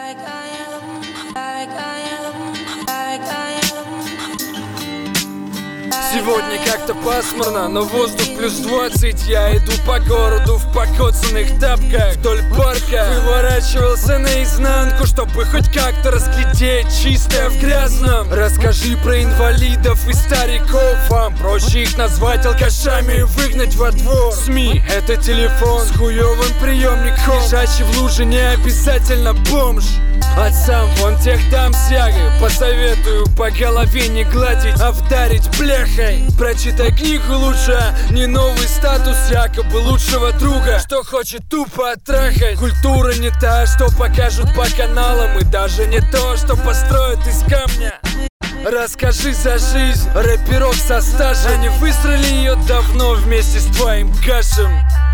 Сегодня как-то пасмурно, но воздух плюс 20. Я иду по городу в покоцанных тапках вдоль парка. Выворачивался наизнанку, чтобы хоть как-то разглядеть чистое в грязном. Расскажи про инвалидов и стариков. Вам проще их назвать алкашами и выгнать во двор. СМИ — это телефон с хуёвым приемником. Лежащий в луже не обязательно бомж. Отцам вон тех дам сягой посоветую по голове не гладить, а вдарить бляхой. Прочитай книгу лучше, не новый статус якобы лучшего друга, что хочет тупо оттрахать. Культура не та, что покажут по каналам, и даже не то, что построят из камня. Расскажи за жизнь рэперов со стажем. Они выстроили ее давно вместе с твоим гашем.